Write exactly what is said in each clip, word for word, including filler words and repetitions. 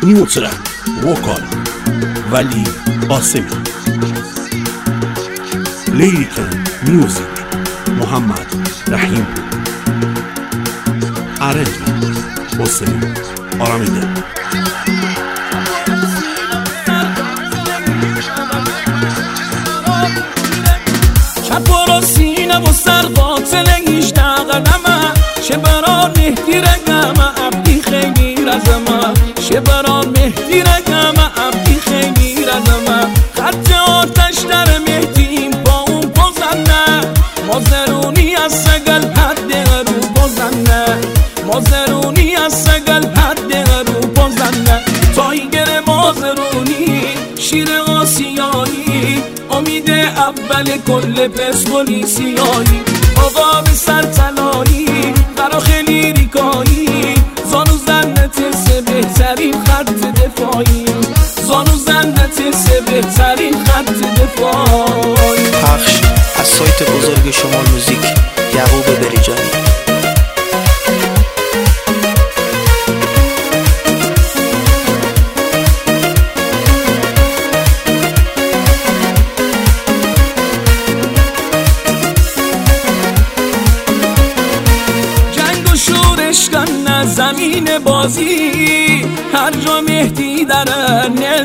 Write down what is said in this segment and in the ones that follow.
نیوترا وکال ولی قاسمی. لیریکل میوزیک محمد رحیم. ارنج حسین آرامیده. شب برو سینه و سر قاتل هیچده قدمه شه بران مهدی رگمه عبدی خیلی رزمه شه بران مهدی رگمه عبدی خیلی رزمه خط آتش در مهدیم با اون پزنه مازرونی از سگل حد رو پزنه مازرونی از سگل حد رو پزنه تایگر مازرونی شیر آسیایی امید اول کل پرسپولیسیایی آقا به سر طلایی فراخ لیریکایی زانو زنت سه بهترین خط دفاعی زانو زنت سه بهترین خط دفاعی. پخش از سایت بزرگ شمال موزیک یعقوب بریجانی. زمین بازی هر جا مهدی داره نل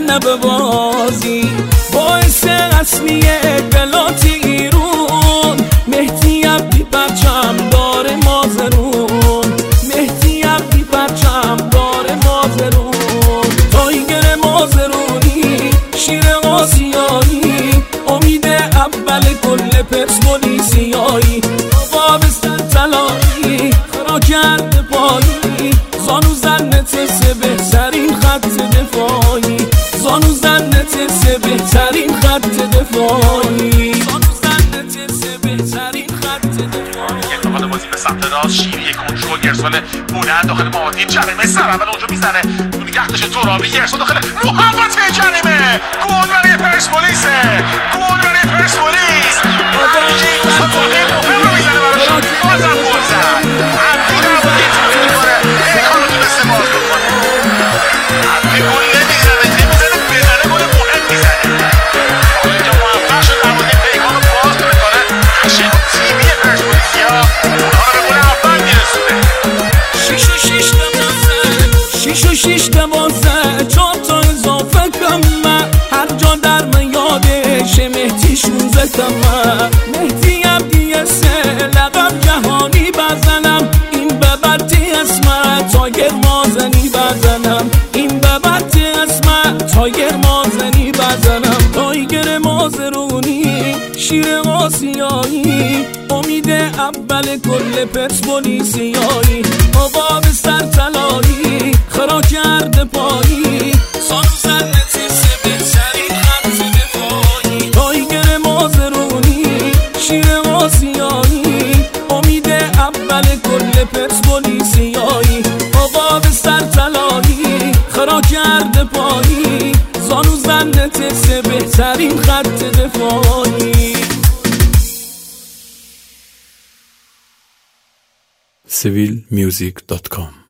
نبوازی باعث اصلی اطلاعات ایرون مهدی عبدی پرچم داره مازرون مهدی عبدی پرچم داره مازرون تایگر مازرونی شیر آسیایی امید اول کل پرسپولیسیایی آقا به سر طلایی خرا کرد پایی زانو زنت سه بهترین خط دفاعی زانو زنت سه بهترین خط دفاعی زانو زنت سه بهترین خط دفاعی. انتقال بازی به سمت راست شیری کنترل گرسال بلند داخل محاطی جریمه سر اول اونجا میزنه تو نگهداشت ترابی گرسال داخل محوطه جریمه گل برای پرسپولیس گل برای پرسپولیس همچین خطاهای مهم رو میزنه براشون بازم گل زد عبدی نبودی تبدیل کنه این کار رو تونسته باز بکنه عبدی گل نمیزنه نمیزنه بزنه گل مهم میزنه حالا اینجا موفق شد عبدی پیکان رو باز میکنه تشکیل تیمی پرسپولیسی ها اونها رو به گل اول میرسونه. شیش و شیش دوازه شیش و شیش دوازه چهار تا اضافه کمه هر جا در من یادش مهدی شونزه کمه مهدی عبدی سه لقب جهانی بزنم این به بدی اسمه تایر مازنی بزنم این به بدی اسمه تایر مازنی بزنم تایگر مازرونی شیر آسیایی امید اول کل پرسپولیسیایی آقا به سر طلایی خرا کرده پایی زانو زنت سه بهترین خط دفاعی تایگر مازرونی شیر آسیایی امید اول کل پرسپولیسیایی آقا به سر طلایی خرا کرده پایی زانو زنت سه بهترین خط دفاعی. سیویل میوزیک دات کام